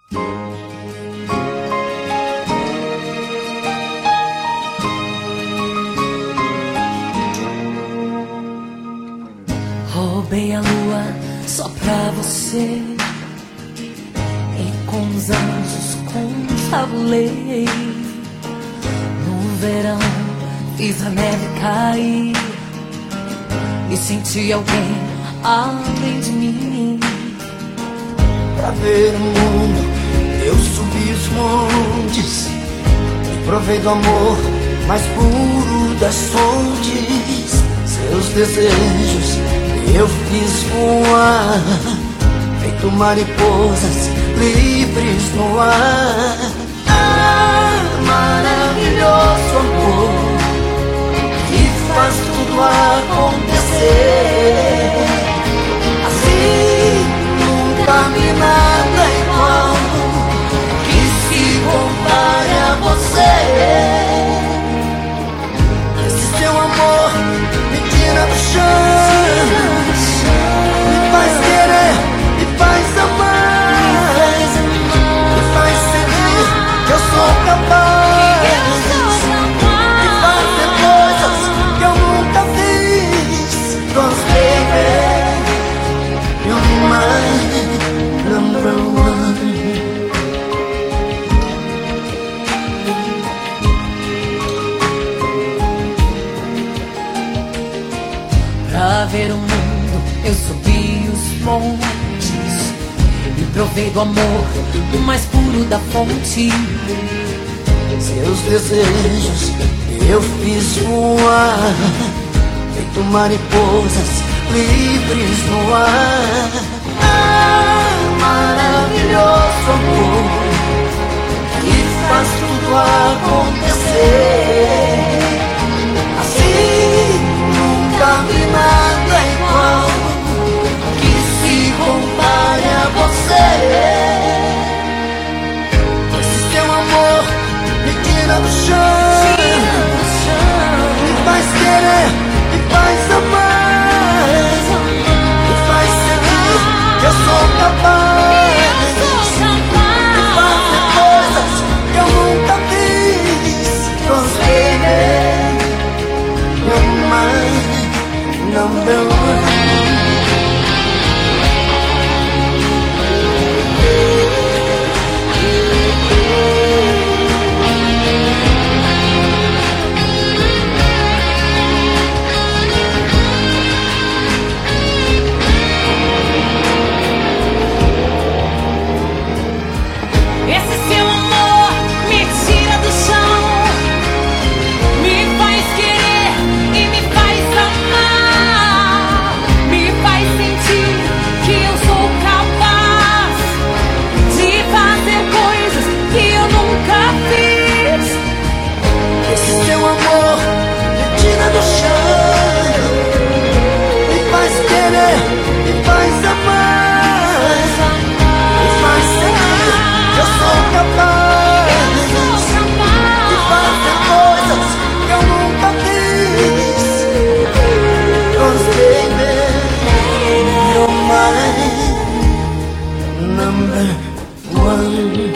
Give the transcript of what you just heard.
Roubei a lua só pra você, e com os anjos confabulei. No verão fiz a neve cair e senti alguém além de mim. Pra ver o mundo eu subi os montes e provei do amor mais puro das fontes. Seus desejos eu fiz voar, feito mariposas livres no ar. Ah, maravilhoso amor que faz tudo acontecer. Assim nunca vi nada igual que se compare a você. Esse seu amor me tira do chão, me faz querer, me faz amar, me faz sentir que eu sou capaz de fazer coisas que eu nunca fiz. 'Cause baby, you're my number one. Pra ver o mundo eu subi os montes e provei do amor o mais puro da fonte. Seus desejos eu fiz voar, feito mariposas livres no ar. Ah, maravilhoso amor que faz tudo acontecer. Assim nunca vi nada igual que se compare a você. Esse seu amor me tira do chão, me faz querer, me faz amar, me faz sentir que eu sou capaz de fazer coisas que eu nunca fiz. 'Cause baby, you're my number one. Esse seu amor me tira do chão, me faz querer e me faz amar, me faz sentir que eu sou capaz de fazer coisas que eu nunca fiz. Esse seu amor me tira do chão, me faz querer, me faz amar, me faz sentir que eu sou capaz de fazer coisas que eu nunca fiz. 'Cause baby, you're my number one.